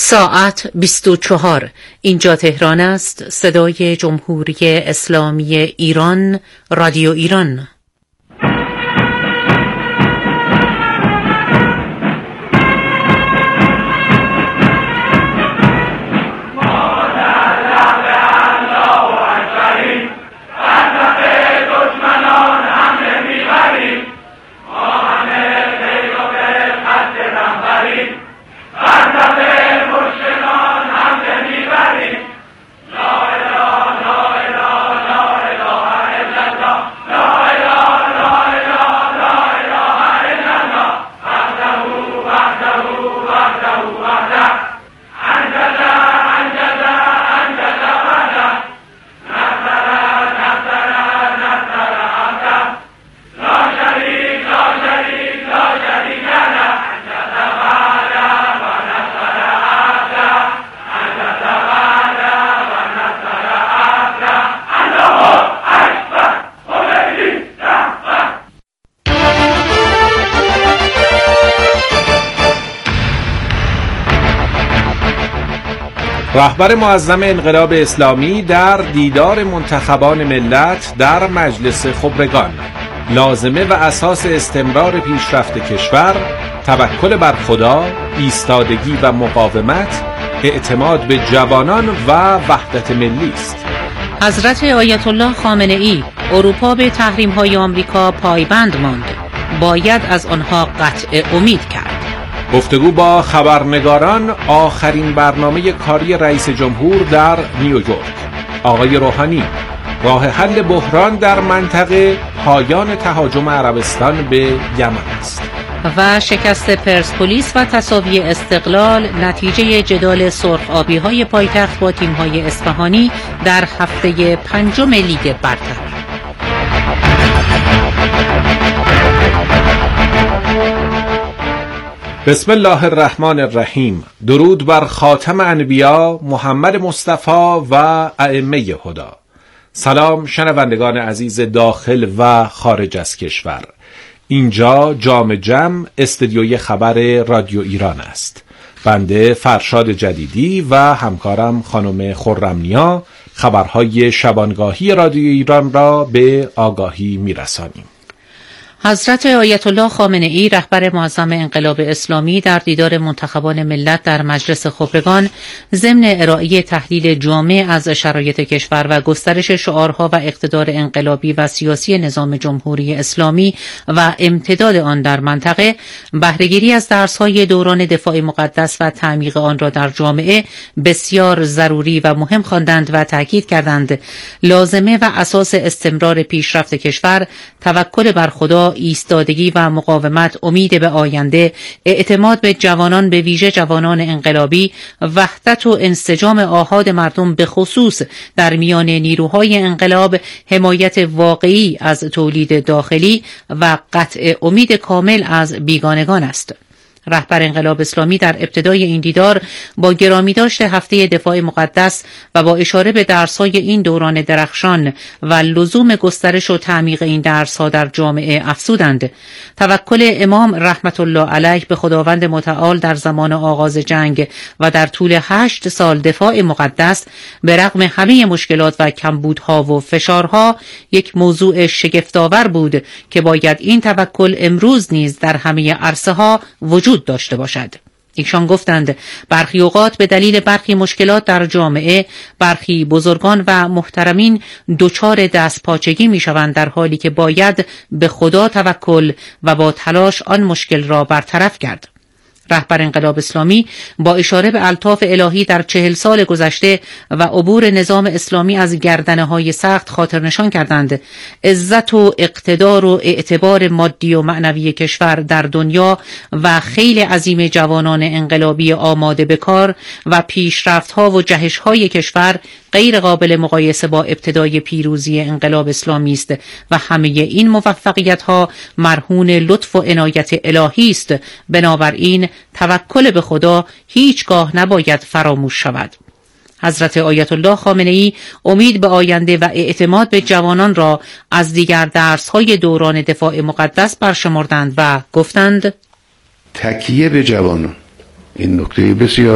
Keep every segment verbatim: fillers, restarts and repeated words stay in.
ساعت بیست و چهار. اینجا تهران است. صدای جمهوری اسلامی ایران، رادیو ایران. رهبر معظم انقلاب اسلامی در دیدار منتخبان ملت در مجلس خبرگان: لازمه و اساس استمرار پیشرفت کشور توکل بر خدا، ایستادگی و مقاومت، اعتماد به جوانان و وحدت ملی است. حضرت آیت الله خامنه ای: اروپا به تحریم‌های آمریکا پایبند ماند، باید از آنها قطع امید کرد. گفتگو با خبرنگاران آخرین برنامه کاری رئیس جمهور در نیویورک. آقای روحانی: راه حل بحران در منطقه پایان تهاجم عربستان به یمن است. و شکست پرسپولیس و تساوی استقلال نتیجه جدال سرخ آبی های پایتخت با تیم های اصفهانی در هفته پنجم لیگ برتر. بسم الله الرحمن الرحیم. درود بر خاتم انبیا محمد مصطفی و ائمه هدی. سلام شنوندگان عزیز داخل و خارج از کشور. اینجا جام جم استدیوی خبر رادیو ایران است. بنده فرشاد جدیدی و همکارم خانم خرمنیا خبرهای شبانگاهی رادیو ایران را به آگاهی میرسانیم. حضرت آیت الله خامنه ای رهبر معظم انقلاب اسلامی در دیدار منتخبان ملت در مجلس خبرگان ضمن ارائه تحلیل جامع از شرایط کشور و گسترش شعارها و اقتدار انقلابی و سیاسی نظام جمهوری اسلامی و امتداد آن در منطقه، بهره‌گیری از درس‌های دوران دفاع مقدس و تعمیق آن را در جامعه بسیار ضروری و مهم خواندند و تاکید کردند لازمه و اساس استمرار پیشرفت کشور توکل بر خدا، ایستادگی و مقاومت، امید به آینده، اعتماد به جوانان به ویژه جوانان انقلابی، وحدت و انسجام آحاد مردم به خصوص در میان نیروهای انقلاب، حمایت واقعی از تولید داخلی و قطع امید کامل از بیگانگان است. رهبر انقلاب اسلامی در ابتدای این دیدار با گرامی داشت هفته دفاع مقدس و با اشاره به درس‌های این دوران درخشان و لزوم گسترش و تعمیق این درس‌ها در جامعه افزودند. توکل امام رحمت الله علیه به خداوند متعال در زمان آغاز جنگ و در طول هشت سال دفاع مقدس به رغم همه مشکلات و کمبودها و فشارها یک موضوع شگفت‌آور بود که باید این توکل امروز نیز در همه عرصه‌ها وجود داشته باشد. ایشان گفتند برخی اوقات به دلیل برخی مشکلات در جامعه برخی بزرگان و محترمین دچار دستپاچگی می شوند، در حالی که باید به خدا توکل و با تلاش آن مشکل را برطرف کرد. رهبر انقلاب اسلامی با اشاره به الطاف الهی در چهل سال گذشته و عبور نظام اسلامی از گردنه‌های سخت خاطر نشان کردند عزت و اقتدار و اعتبار مادی و معنوی کشور در دنیا و خیل عظیم جوانان انقلابی آماده به کار و پیشرفت‌ها و جهش‌های کشور غیر قابل مقایسه با ابتدای پیروزی انقلاب اسلامی است و همه این موفقیت‌ها مرهون لطف و عنایت الهی است. بنابراین توکل به خدا هیچگاه نباید فراموش شود. حضرت آیت الله خامنه ای امید به آینده و اعتماد به جوانان را از دیگر درس‌های دوران دفاع مقدس برشمردند و گفتند تکیه به جوانان این نکته بسیار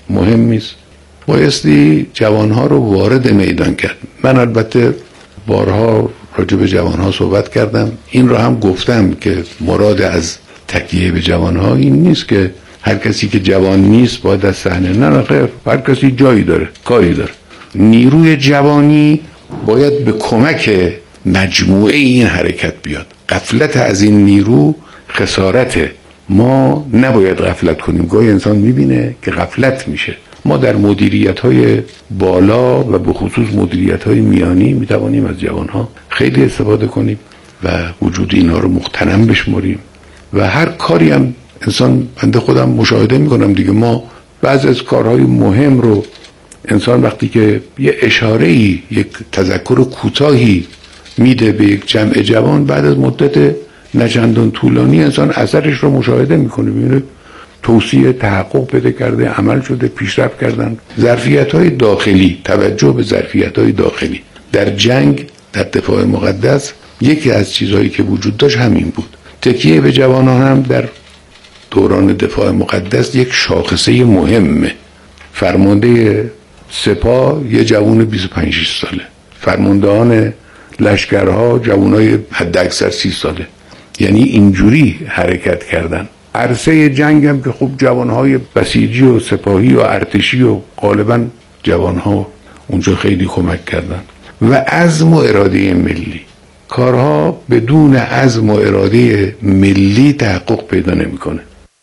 مهم نیست. بایستی جوانها رو وارد میدان کرد. من البته بارها راجع به جوانها صحبت کردم، این رو هم گفتم که مراد از تکیه به جوانها این نیست که هر کسی که جوان نیست باید از صحنه، نه نه خیر، هر کسی جایی داره، کاری داره. نیروی جوانی باید به کمک مجموعه این حرکت بیاد. غفلت از این نیرو خسارته. ما نباید غفلت کنیم. گاهی انسان میبینه که غفلت میشه. ما در مدیریت‌های بالا و به خصوص مدیریت‌های میانی میتوانیم از جوانها خیلی استفاده کنیم و وجود اینها رو مغتنم بشماریم و هر کاری هم انسان، بنده خودم مشاهده میکنم دیگه، ما بعض از کارهای مهم رو انسان وقتی که یه اشاره‌ای، یک تذکر کوتاهی میده به یک جمع جوان، بعد از مدت نچندان طولانی انسان اثرش رو مشاهده میکنه، میبینه توصیه تحقق پیدا کرده، عمل شده، پیشرفت کردن. ظرفیت‌های داخلی، توجه به ظرفیت‌های داخلی در جنگ، در دفاع مقدس، یکی از چیزهایی که وجود داشت همین بود. تکیه به جوانان هم در دوران دفاع مقدس یک شاخصه مهمه. فرمانده سپاه یه جوان بیست و پنج ساله، فرماندهان لشکرها جوانای حد اکثر سی ساله. یعنی اینجوری حرکت کردن. عرصه جنگ هم که خوب جوانهای بسیجی و سپاهی و ارتشی و غالبا جوانها اونجا خیلی کمک کردن. و عزم و اراده ملی، کارها بدون عزم و اراده ملی تحقق پیدا نمیکنه.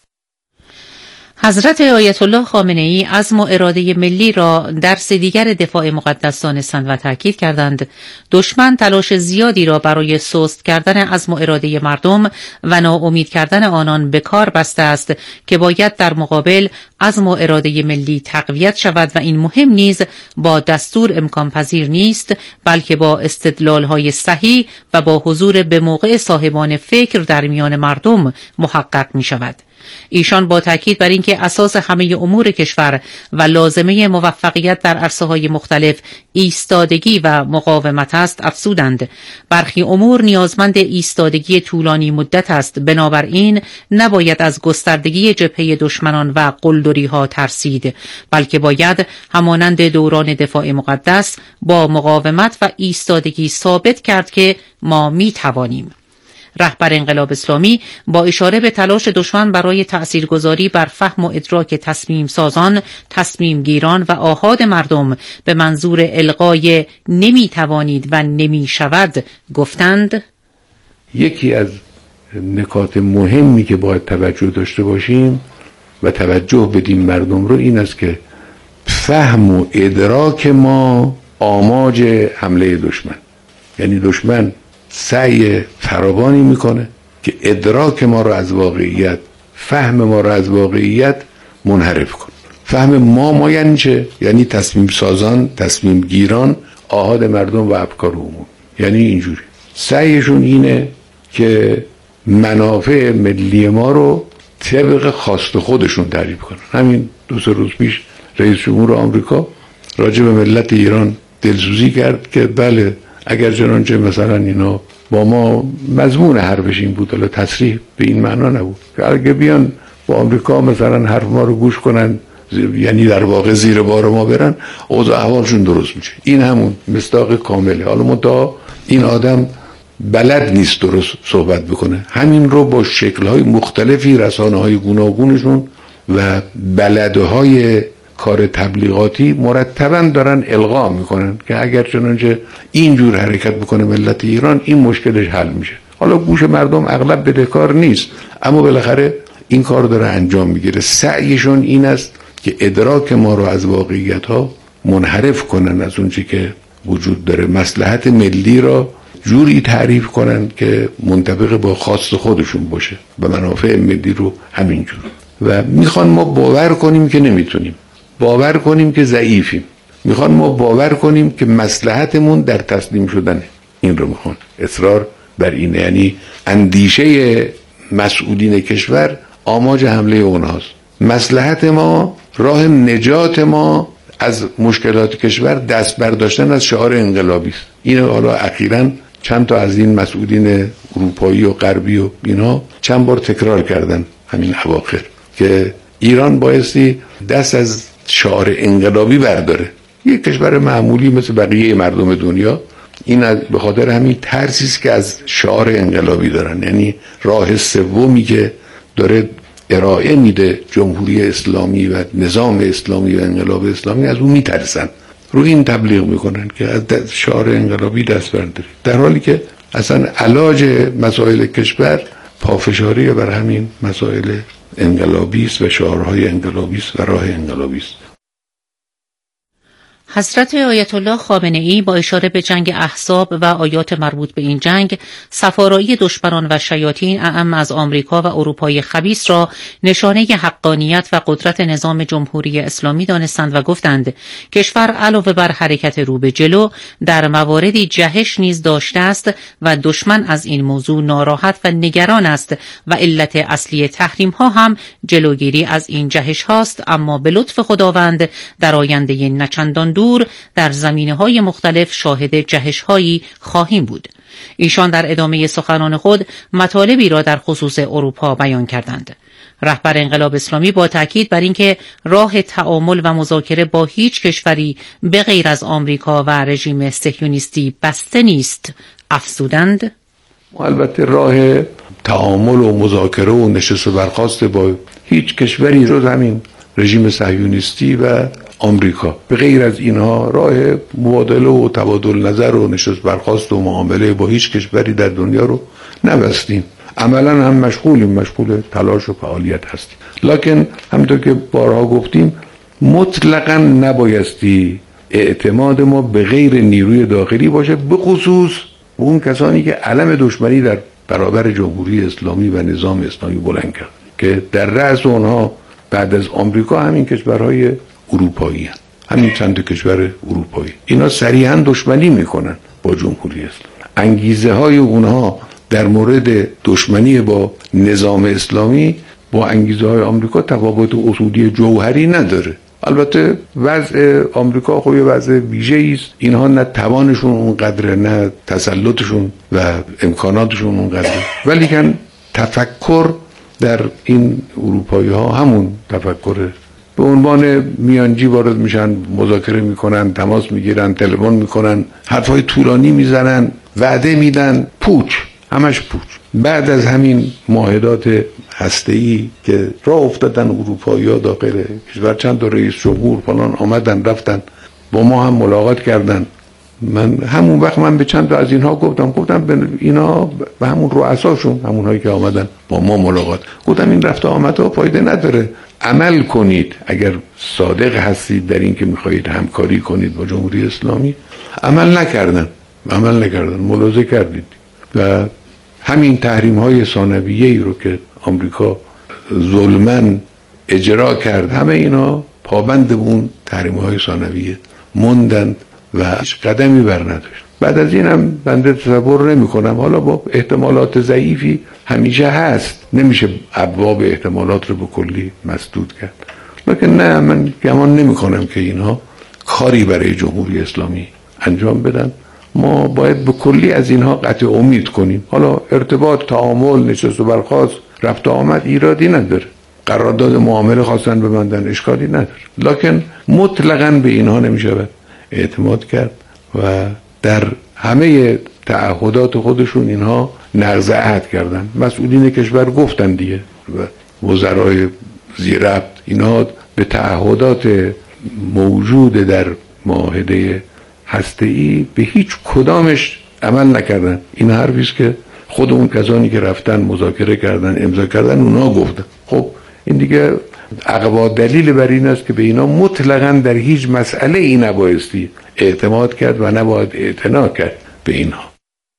حضرت آیت الله خامنه ای عزم و اراده ملی را درس دیگر دفاع مقدس دانستند و تاکید کردند دشمن تلاش زیادی را برای سست کردن عزم و اراده مردم و ناامید کردن آنان به کار بسته است که باید در مقابل عزم و اراده ملی تقویت شود و این مهم نیز با دستور امکان پذیر نیست، بلکه با استدلال‌های صحیح و با حضور به موقع صاحبان فکر در میان مردم محقق می شود. ایشان با تاکید بر اینکه اساس همه امور کشور و لازمه موفقیت در عرصه‌های مختلف ایستادگی و مقاومت است افزودند برخی امور نیازمند ایستادگی طولانی مدت است، بنابراین نباید از گستردگی جبهه دشمنان و قلدری‌ها ترسید، بلکه باید همانند دوران دفاع مقدس با مقاومت و ایستادگی ثابت کرد که ما می توانیم. رهبر انقلاب اسلامی با اشاره به تلاش دشمن برای تأثیرگذاری بر فهم و ادراک تصمیم سازان، تصمیم گیران و آحاد مردم به منظور الغای نمی توانید و نمی شود گفتند یکی از نکات مهمی که باید توجه داشته باشیم و توجه بدیم مردم رو این است که فهم و ادراک ما آماج حمله دشمن، یعنی دشمن سعی فراوانی میکنه که ادراک ما رو از واقعیت، فهم ما رو از واقعیت منحرف کنه. فهم ما ما یعنی چه؟ یعنی تصمیم سازان، تصمیم گیران، آحاد مردم و افکار عمومی. یعنی اینجوری سعیشون اینه که منافع ملی ما رو طبق خواست خودشون تعریف کنن. همین دو سه روز پیش رئیس جمهور آمریکا راجع به ملت ایران دلسوزی کرد که بله اگر چنانچه مثلا اینا با ما، مضمون حرفش این بود، حالا تصریح به این معنا نبود که اگه بیان با آمریکا مثلا حرف ما رو گوش کنن، یعنی در واقع زیر بار ما برن، اوضاع احوالشون درست میشه. این همون مصداق کامله. حالا منتها این آدم بلد نیست درست صحبت بکنه. همین رو با شکل‌های مختلفی رسانه‌های گوناگونشون و بلدهای کار تبلیغاتی مرتباً دارن القا میکنن که اگر چنانچه اینجور حرکت بکنه ملت ایران، این مشکلش حل میشه. حالا گوش مردم اغلب بدهکار نیست، اما بالاخره این کار داره انجام میگیره. سعیشون این است که ادراک ما رو از واقعیت ها منحرف کنن از اون چی که وجود داره، مصلحت ملی را جوری تعریف کنن که منطبق با خواست خودشون باشه و منافع ملی رو همینجور. و میخوان ما باور کنیم که نمیتونیم، باور کنیم که ضعیفیم، میخوان ما باور کنیم که مصلحتمون در تسلیم شدنه. این رو میخوان، اصرار بر اینه. یعنی اندیشه مسئولین کشور آماج حمله اونهاست. مصلحت ما، راه نجات ما از مشکلات کشور دست برداشتن از شعار انقلابی است. این حالا اخیراً چند تا از این مسئولین اروپایی و غربی و اینا چند بار تکرار کردن همین اواخر که ایران بایستی دست از شعار انقلابی برداره. یک کشور معمولی مثل بقیه مردم دنیا، این به خاطر همین ترسی است که از شعار انقلابی دارن، یعنی راه سومی که داره ارائه میده جمهوری اسلامی و نظام اسلامی و انقلاب اسلامی، از اون میترسن، رو این تبلیغ میکنن که از شعار انقلابی دست بردارید، در حالی که اصلا علاج مسائل کشور پافشاری بر همین مسائل انقلابی است و شعارهای انقلابی است و راه انقلابی است. حضرت آیت الله خامنه ای با اشاره به جنگ احزاب و آیات مربوط به این جنگ، سفارایی دشمنان و شیاطین اعم از آمریکا و اروپای خبیث را نشانه حقانیت و قدرت نظام جمهوری اسلامی دانستند و گفتند کشور علاوه بر حرکت رو به جلو در مواردی جهش نیز داشته است و دشمن از این موضوع ناراحت و نگران است و علت اصلی تحریم ها هم جلوگیری از این جهش هاست، اما به لطف خداوند در آینده نچندان دور در زمینه‌های مختلف شاهد جهش‌هایی خواهیم بود. ایشان در ادامه سخنان خود مطالبی را در خصوص اروپا بیان کردند. رهبر انقلاب اسلامی با تاکید بر اینکه راه تعامل و مذاکره با هیچ کشوری به غیر از آمریکا و رژیم صهیونیستی بسته نیست افزودند: البته راه تعامل و مذاکره و نشست و برخاست با هیچ کشوری جز همین رژیم صهیونیستی و آمریکا، به غیر از اینها راه مبادله و تبادل نظر و نشست برخاست و معامله با هیچ کشوری در دنیا رو نبستیم. عملا هم مشغولیم، مشغول تلاش و فعالیت هستیم، لکن همونطور که بارها گفتیم مطلقاً نبایستی اعتماد ما به غیر نیروی داخلی باشه، به خصوص اون کسانی که علم دشمنی در برابر جمهوری اسلامی و نظام اسلامی بلند کرد که در رأس اونها بعد از آمریکا همین کشورهای اروپایی هست، همین چند کشور اروپایی. اینا صریحاً دشمنی میکنن با جمهوری اسلامی. انگیزه های اونها در مورد دشمنی با نظام اسلامی با انگیزه های آمریکا تفاوت اصولی جوهری نداره. البته وضع آمریکا خب یه وضع ویژه‌ای است، اینها نه توانشون اونقدره نه تسلطشون و امکاناتشون اونقدره، ولی کن تفکر در این اروپایی ها همون تفکره، به عنوان میانجی وارد میشن، مذاکره میکنن، تماس میگیرن، تلفن میکنن، حرفای طولانی میزنن، وعده میدن، پوچ، همش پوچ. بعد از همین معاهدات هسته‌ای که راه افتادن اروپایی‌ها داخل کشور، چند تا رئیس جمهور فلان آمدن رفتن با ما هم ملاقات کردن. من همون وقت من به چند تا از اینها گفتم گفتم به اینا، به همون رؤساشون، همونهایی که آمدن با ما ملاقات، گفتم این رفت آمدها فایده نداره، عمل کنید. اگر صادق هستید در این که میخواهید همکاری کنید با جمهوری اسلامی، عمل نکردن عمل نکردن ملاحظه کردید و همین تحریم های ثانویه‌ای رو که آمریکا ظلماً اجرا کرد، همه اینا پابند اون تحریم های ثانویه موندند و هیچ قدمی بر نداشت. بعد از این هم بنده تصور نمی کنم، حالا با احتمالات ضعیفی همیشه هست، نمیشه ابواب احتمالات رو به کلی مسدود کرد، لکن نه، من گمان نمی کنم که اینها کاری برای جمهوری اسلامی انجام بدن. ما باید به کلی از اینها قطع امید کنیم. حالا ارتباط، تعامل، نشست و برخاست، رفت و آمد ایرادی نداره، قرارداد معامله خواستن ببندن اشکالی نداره، لکن مطلقاً به اینها نمیشه اعتماد کرد و در همه تعهدات خودشون اینها نقض عهد کردن. مسئولین کشور گفتن دیگه و وزرای زیربط، اینها به تعهدات موجود در معاهده هسته‌ای به هیچ کدامش عمل نکردن. این حرفی است که خود اون کسانی که رفتن مذاکره کردن، امضا کردن، اونها گفتن. خب این دیگه اقوا دلیل بر این است که به اینا مطلقاً در هیچ مسئله ای نبایستی اعتماد کرد و نباید اعتنا کرد به اینها.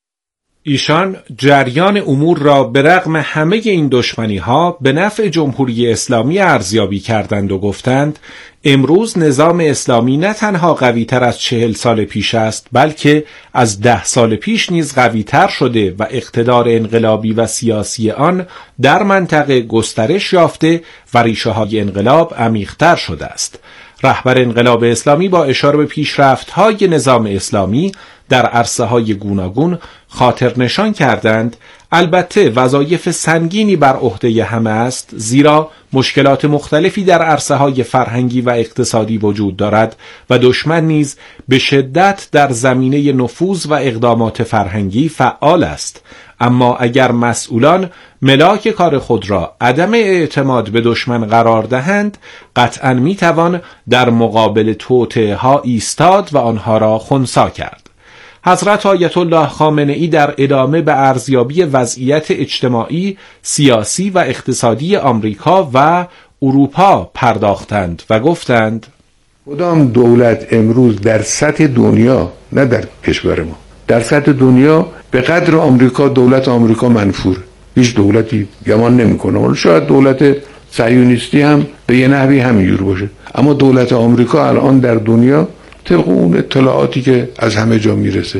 ایشان جریان امور را به رغم همه این دشمنی ها به نفع جمهوری اسلامی ارزیابی کردند و گفتند امروز نظام اسلامی نه تنها قوی تر از چهل سال پیش است، بلکه از ده سال پیش نیز قوی تر شده و اقتدار انقلابی و سیاسی آن در منطقه گسترش یافته و ریشه های انقلاب عمیق‌تر شده است. رهبر انقلاب اسلامی با اشاره به پیشرفت‌های نظام اسلامی در عرصه‌های گوناگون خاطر نشان کردند البته وظایف سنگینی بر عهده همه است، زیرا مشکلات مختلفی در عرصه‌های فرهنگی و اقتصادی وجود دارد و دشمن نیز به شدت در زمینه نفوذ و اقدامات فرهنگی فعال است. اما اگر مسئولان ملاک کار خود را عدم اعتماد به دشمن قرار دهند، قطعاً میتوان در مقابل توطئه‌ها ایستاد و آنها را خنثی کرد. حضرت آیت الله خامنه ای در ادامه به ارزیابی وضعیت اجتماعی، سیاسی و اقتصادی آمریکا و اروپا پرداختند و گفتند: کدام دولت امروز در سطح دنیا، نه در کشور ما، در سطح دنیا به قدر آمریکا، دولت آمریکا منفور، هیچ دولتی گمان نمی‌کنه. ولی شاید دولت صهیونیستی هم به یه نحوی همینجور باشه، اما دولت آمریکا الان در دنیا طبق اون اطلاعاتی که از همه جا میرسه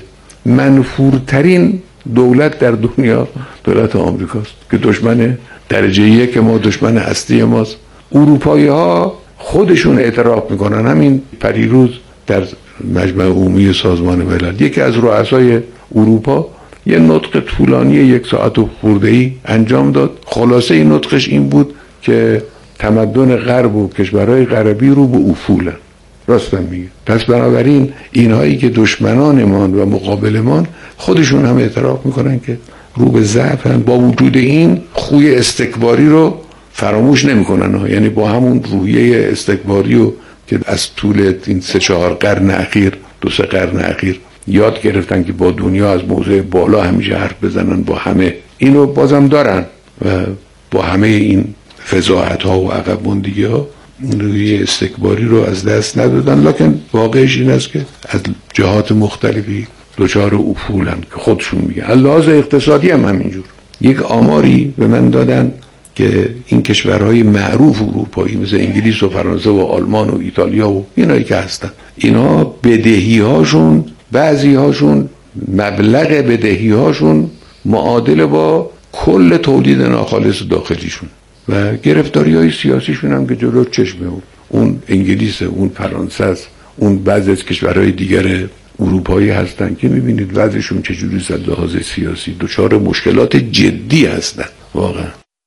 منفورترین دولت در دنیا دولت آمریکاست که دشمن درجه یک ما، دشمن اصلی ماست. اروپایی ها خودشون اعتراف میکنن. همین پریروز در مجمع عمومی سازمان ملل یکی از رؤسای اروپا یه نطق طولانی یک ساعت و خورده‌ای انجام داد. خلاصه این نطقش این بود که تمدن غرب و کشورهای غربی رو به افولن. راستم میگه. پس بنابراین اینهایی که دشمنانمان و مقابلمان خودشون هم اعتراف میکنن که رو به ضعفن، با وجود این خوی استکباری رو فراموش نمیکنن. یعنی با همون روحیه استکباری رو که از طول این سه چهار قرن اخیر، دو سه قرن اخیر یاد گرفتن که با دنیا از موضع بالا همیشه حرف بزنن، با همه اینو بازم دارن و با همه این فضاحت ها و عقب ماندگی ها روی استکباری رو از دست ندادن. لکن واقعش این است که از جهات مختلفی دچار افولن که خودشون میگن. لحاظ اقتصادی هم همینجور. یک آماری به من دادن که این کشورهای معروف اروپایی مثل انگلیس و فرانسه و آلمان و ایتالیا و اینایی که هستن، اینا بدهی هاشون، بعضی هاشون مبلغ بدهی هاشون معادل با کل تولید ناخالص داخلیشون و گرفتاری های سیاسیشون هم که جلو چشمه. اون انگلیس، اون فرانسه است، اون بعضی از کشورهای دیگر اروپایی هستن که میبینید وضعشون چجوری از لحاظ سیاسی دچار مشکلات جدی هستن واقعا.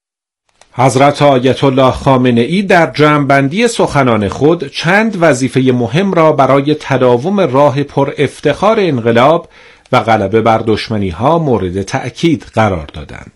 حضرت آیت الله خامنه ای در جمع‌بندی سخنان خود چند وظیفه مهم را برای تداوم راه پر افتخار انقلاب و غلبه بر دشمنی‌ها مورد تأکید قرار دادند.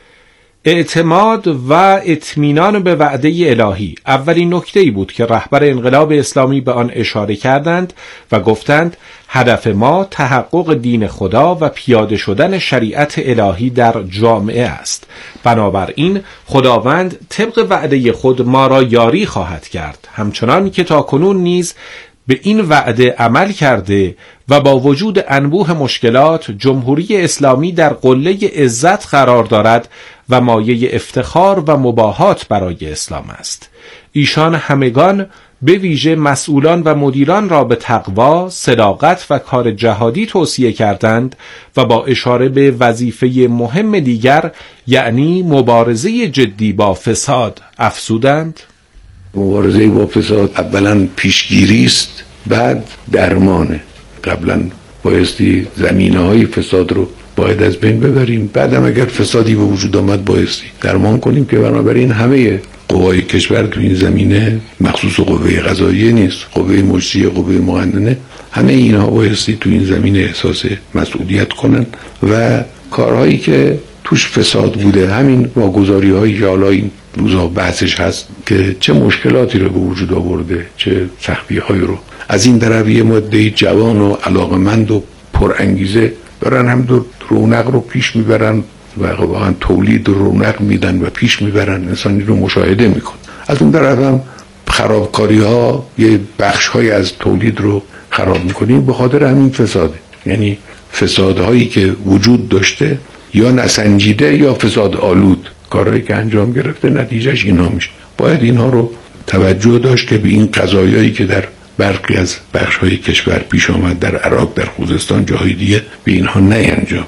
اعتماد و اطمینان به وعده الهی اولین نکته‌ای بود که رهبر انقلاب اسلامی به آن اشاره کردند و گفتند هدف ما تحقق دین خدا و پیاده شدن شریعت الهی در جامعه است. بنابراین خداوند طبق وعده خود ما را یاری خواهد کرد، همچنان که تاکنون نیز به این وعده عمل کرده و با وجود انبوه مشکلات جمهوری اسلامی در قله عزت قرار دارد و مایه افتخار و مباهات برای اسلام است. ایشان همگان به ویژه مسئولان و مدیران را به تقوا، صداقت و کار جهادی توصیه کردند و با اشاره به وظیفه مهم دیگر یعنی مبارزه جدی با فساد افزودند. مبارزه با فساد اولا پیشگیری است، بعد درمانه. قبلا بایستی زمینه های فساد رو باید از بین ببریم، بعدم اگر فسادی به وجود آمد بایستی درمان کنیم که بنابراین همه قوای کشور تو این زمینه، مخصوص قوه قضاییه نیست، قوه مجریه، قوه مقننه، همه اینها بایستی تو این زمینه احساس مسئولیت کنن و کارهایی که توش فساد بوده، همین واگذاری هایی که حالا این روزها بحثش هست که چه مشکلاتی رو به وجود آورده، چه سختی هایی رو از این طرف یه مدهی جوان و علاقمند و پرانگیزه برن هم دو رونق رو پیش میبرن و واقعا تولید رونق میدن و پیش میبرن، انسانی رو مشاهده میکن. از اون طرف هم خرابکاری ها یه بخش های از تولید رو خراب میکنیم به خاطر همین فساده. یعنی فسادهایی که وجود داشته یا نسنجیده یا فساد آلود کارهایی که انجام گرفته نتیجهش اینا میشه. باید اینها رو توجه داشت که به این قضایایی که در برخی از بخش‌های کشور پیش آمد، در عراق، در خوزستان، جاهای دیگه، به اینها نینجام.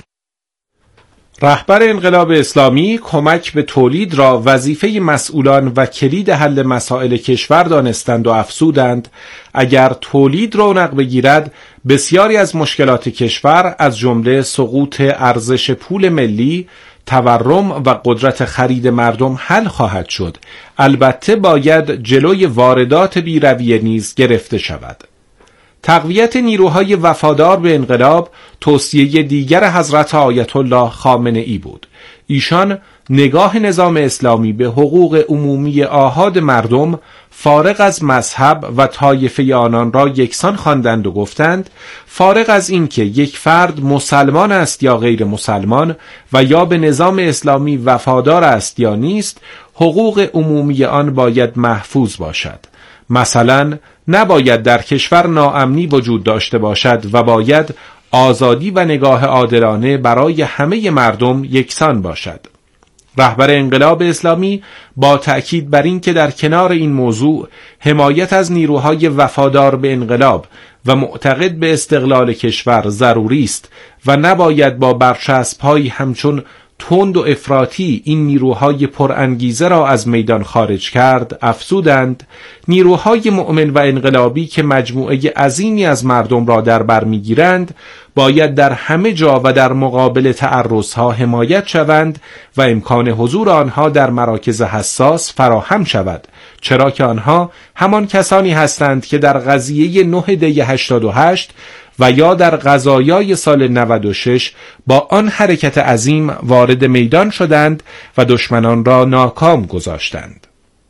رهبر انقلاب اسلامی کمک به تولید را وظیفه مسئولان و کلید حل مسائل کشور دانستند و افزودند اگر تولید رونق بگیرد بسیاری از مشکلات کشور از جمله سقوط ارزش پول ملی، تورم و قدرت خرید مردم حل خواهد شد، البته باید جلوی واردات بی‌رویه نیز گرفته شود. تقویت نیروهای وفادار به انقلاب توصیه دیگر حضرت آیت الله خامنه ای بود. ایشان نگاه نظام اسلامی به حقوق عمومی آحاد مردم فارغ از مذهب و طایفه آنان را یکسان خواندند و گفتند فارغ از این که یک فرد مسلمان است یا غیر مسلمان و یا به نظام اسلامی وفادار است یا نیست، حقوق عمومی آن باید محفوظ باشد. مثلا نباید در کشور ناامنی وجود داشته باشد و باید آزادی و نگاه عادلانه برای همه مردم یکسان باشد. رهبر انقلاب اسلامی با تأکید بر این که در کنار این موضوع حمایت از نیروهای وفادار به انقلاب و معتقد به استقلال کشور ضروری است و نباید با برچسب‌هایی همچون تند و افراطی این نیروهای پرانگیزه را از میدان خارج کرد، افزودند نیروهای مؤمن و انقلابی که مجموعه عظیمی از مردم را در بر میگیرند باید در همه جا و در مقابل تعرضها حمایت شوند و امکان حضور آنها در مراکز حساس فراهم شود، چرا که آنها همان کسانی هستند که در قضیه نه دی هشتاد و هشت و یا در قضایای سال نود و شش با آن حرکت عظیم وارد میدان شدند و دشمنان را ناکام گذاشتند.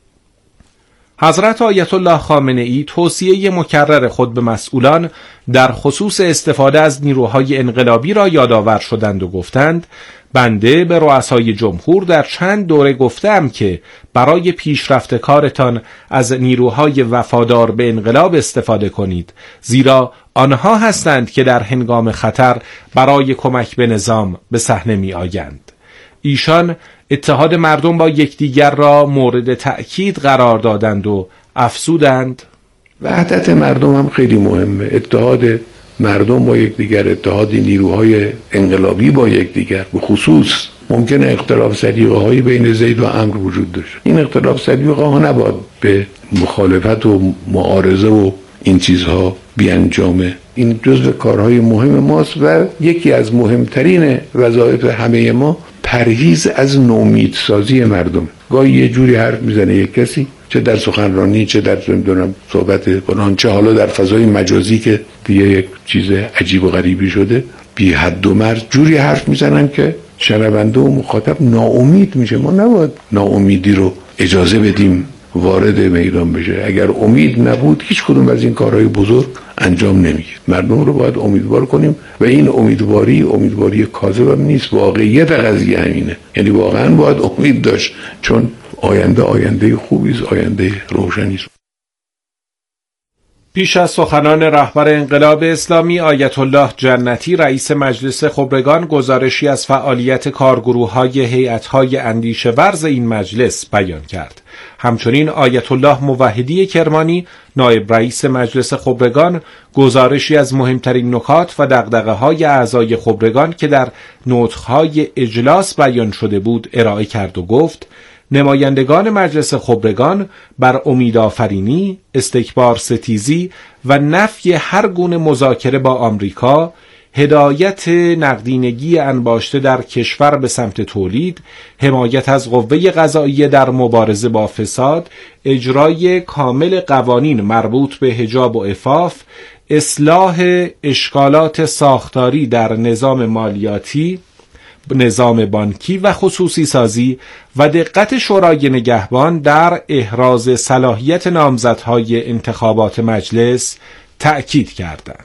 حضرت آیت الله خامنه ای توصیه مکرر خود به مسئولان در خصوص استفاده از نیروهای انقلابی را یادآور شدند و گفتند بنده به رؤسای جمهور در چند دوره گفتم که برای پیشرفت کارتان از نیروهای وفادار به انقلاب استفاده کنید، زیرا آنها هستند که در هنگام خطر برای کمک به نظام به صحنه می آیند. ایشان اتحاد مردم با یکدیگر را مورد تأکید قرار دادند و افزودند وحدت مردم هم خیلی مهمه. اتحاد مردم با یکدیگر، اتحاد نیروهای انقلابی با یکدیگر. به خصوص ممکنه اختلاف سلیقه هایی بین زید و عمرو وجود داشته. این اختلاف سلیقه ها نباید به مخالفت و معارضه و این چیزها بیانجامه. این جزو کارهای مهم ماست و یکی از مهمترین وظایف همه ما پرهیز از نومیدسازی مردم. گاهی یه جوری حرف میزنه یک کسی، چه در سخنرانی چه در نمیدونم صحبت فلان، چه حالا در فضای مجازی که دیگه یک چیز عجیب و غریبی شده، بی حد و مرز جوری حرف میزنن که شنونده و مخاطب ناامید میشه. ما نباید ناامیدی رو اجازه بدیم وارد میدان بشه. اگر امید نبود هیچ کدوم از این کارهای بزرگ انجام نمیگیره. مردم رو باید امیدوار کنیم و این امیدواری امیدواری کاذب هم نیست، واقعیت قضیه همینه. یعنی واقعا باید امید داشت، چون آینده آینده خوبی است، آینده روشنی است. پیش از سخنان رهبر انقلاب اسلامی آیت الله جنتی رئیس مجلس خبرگان گزارشی از فعالیت کارگروه‌های هیئت‌های اندیشه ورز این مجلس بیان کرد. همچنین آیت الله موحدی کرمانی نایب رئیس مجلس خبرگان گزارشی از مهمترین نکات و دغدغه‌های اعضای خبرگان که در نطق‌های اجلاس بیان شده بود ارائه کرد و گفت نمایندگان مجلس خبرگان بر امیدآفرینی، استکبار ستیزی و نفی هر گونه مذاکره با آمریکا، هدایت نقدینگی انباشته در کشور به سمت تولید، حمایت از قوه قضاییه در مبارزه با فساد، اجرای کامل قوانین مربوط به حجاب و عفاف، اصلاح اشکالات ساختاری در نظام مالیاتی، نظام بانکی و خصوصی سازی و دقت شورای نگهبان در احراز صلاحیت نامزدهای انتخابات مجلس تأکید کردند.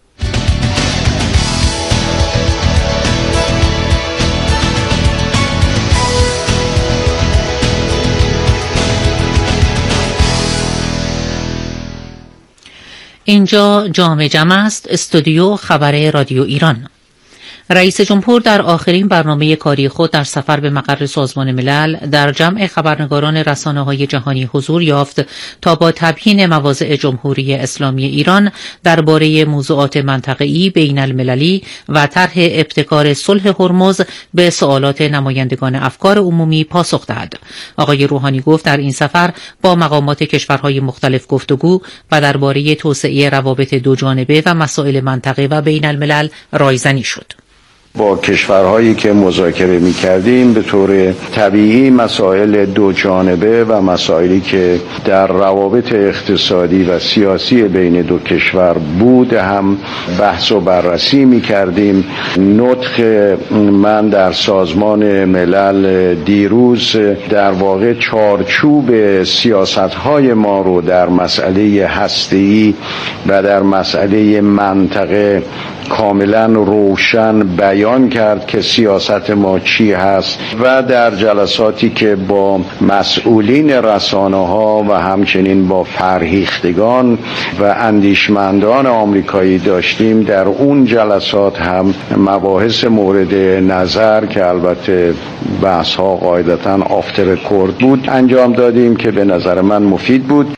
اینجا جام جمع است، استودیو خبر رادیو ایران. رئیس جمهور در آخرین برنامه کاری خود در سفر به مقر سازمان ملل در جمع خبرنگاران رسانه‌های جهانی حضور یافت تا با تبیین مواضع جمهوری اسلامی ایران درباره موضوعات منطقه‌ای بین المللی و طرح ابتکار صلح هرمز به سوالات نمایندگان افکار عمومی پاسخ دهد. آقای روحانی گفت در این سفر با مقامات کشورهای مختلف گفتگو و درباره توسعه روابط دوجانبه و مسائل منطقه و بین الملل رایزنی شد. با کشورهایی که مذاکره می‌کردیم به طور طبیعی مسائل دو جانبه و مسائلی که در روابط اقتصادی و سیاسی بین دو کشور بود هم بحث و بررسی می‌کردیم. نطق من در سازمان ملل دیروز در واقع چارچوب سیاست‌های ما رو در مسئله هسته‌ای و در مسئله منطقه کاملا روشن بیان کرد که سیاست ما چی هست و در جلساتی که با مسئولین رسانه‌ها و همچنین با فرهیختگان و اندیشمندان آمریکایی داشتیم، در اون جلسات هم مباحث مورد نظر که البته بحث‌ها قاعدتاً آفتر رکورد بود انجام دادیم که به نظر من مفید بود.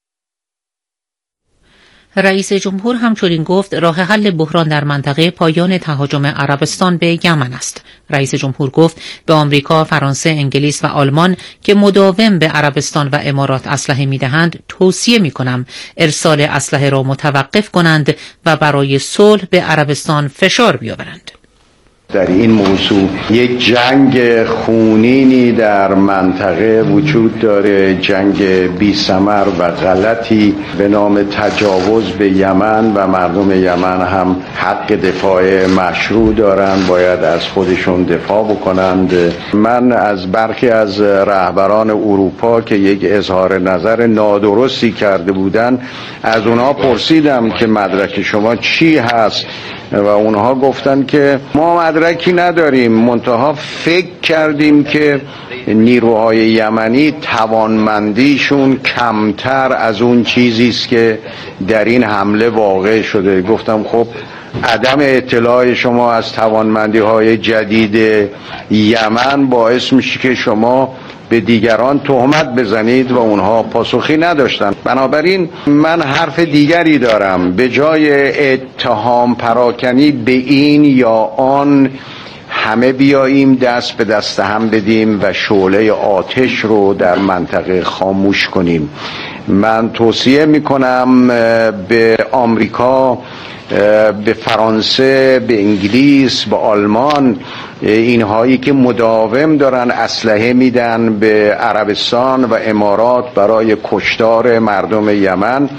رئیس جمهور همچنین گفت راه حل بحران در منطقه پایان تهاجم عربستان به یمن است. رئیس جمهور گفت به آمریکا، فرانسه، انگلیس و آلمان که مداوم به عربستان و امارات اسلحه می‌دهند توصیه می‌کنم ارسال اسلحه را متوقف کنند و برای صلح به عربستان فشار بیاورند. در این موضوع یک جنگ خونینی در منطقه وجود داره، جنگ بی ثمر و غلطی به نام تجاوز به یمن و مردم یمن هم حق دفاع مشروع دارند، باید از خودشون دفاع بکنند. من از برخی از رهبران اروپا که یک اظهار نظر نادرستی کرده بودند از اونها پرسیدم که مدرک شما چی هست و اونها گفتن که ما مدرکی نداریم، منتها فکر کردیم که نیروهای یمنی توانمندیشون کمتر از اون چیزی است که در این حمله واقع شده. گفتم خب عدم اطلاع شما از توانمندی‌های جدید یمن باعث میشه که شما به دیگران تهمت بزنید و اونها پاسخی نداشتن. بنابراین من حرف دیگری دارم، به جای اتهام پراکنی به این یا آن همه بیاییم دست به دست هم بدیم و شعله آتش رو در منطقه خاموش کنیم. من توصیه میکنم به آمریکا، به فرانسه، به انگلیس، به آلمان، اینهایی که مداوم دارن اسلحه میدن به عربستان و امارات برای کشتار مردم یمن،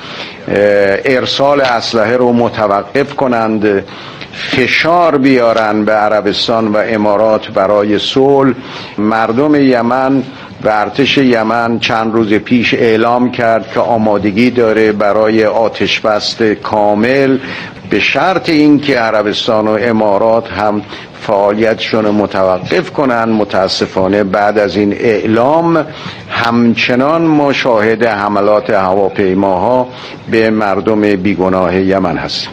ارسال اسلحه رو متوقف کنند، فشار بیارن به عربستان و امارات برای صلح. مردم یمن و ارتش یمن چند روز پیش اعلام کرد که آمادگی داره برای آتشبست کامل، به شرط اینکه عربستان و امارات هم فعالیتشون رو متوقف کنن. متاسفانه بعد از این اعلام همچنان ما شاهد حملات هواپیماها به مردم بیگناه یمن هستیم.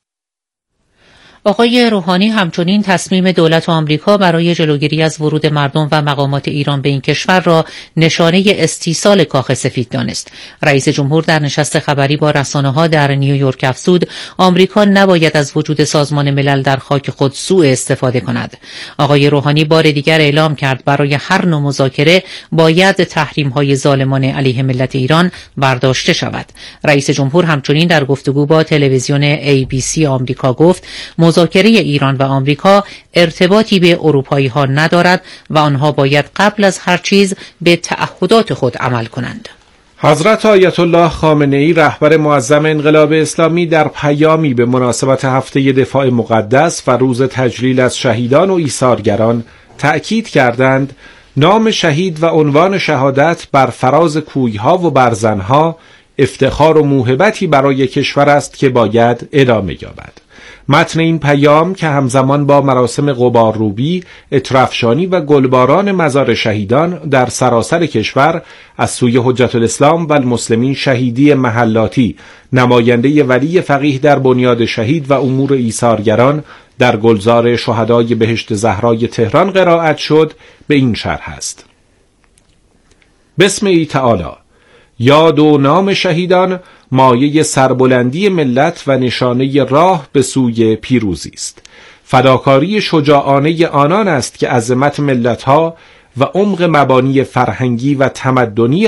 آقای روحانی همچنین تصمیم دولت آمریکا برای جلوگیری از ورود مردم و مقامات ایران به این کشور را نشانه استیصال کاخ سفید دانست. رئیس جمهور در نشست خبری با رسانه‌ها در نیویورک افزود آمریکا نباید از وجود سازمان ملل در خاک خود سوء استفاده کند. آقای روحانی بار دیگر اعلام کرد برای هر نوع مذاکره باید تحریم‌های ظالمانه علیه ملت ایران برداشته شود. رئیس جمهور همچنین در گفتگو با تلویزیون ای بی سی آمریکا گفت مذاکره ایران و آمریکا ارتباطی به اروپایی ها ندارد و آنها باید قبل از هر چیز به تعهدات خود عمل کنند. حضرت آیت الله خامنه ای رهبر معظم انقلاب اسلامی در پیامی به مناسبت هفته دفاع مقدس و روز تجلیل از شهیدان و ایثارگران تأکید کردند نام شهید و عنوان شهادت بر فراز کویها و برزنها افتخار و موهبتی برای کشور است که باید ادامه یابد. متن این پیام که همزمان با مراسم غبارروبی، عطرافشانی و گلباران مزار شهیدان در سراسر کشور از سوی حجت الاسلام و المسلمین شهیدی محلاتی، نماینده ولی فقیه در بنیاد شهید و امور ایثارگران در گلزار شهدای بهشت زهرای تهران قرائت شد، به این شرح است: بسم ای تعالی، یاد و نام شهیدان مایه سربلندی ملت و نشانه راه به سوی پیروزی است. فداکاری شجاعانه آنان است که عظمت ملت‌ها و عمق مبانی فرهنگی و تمدنی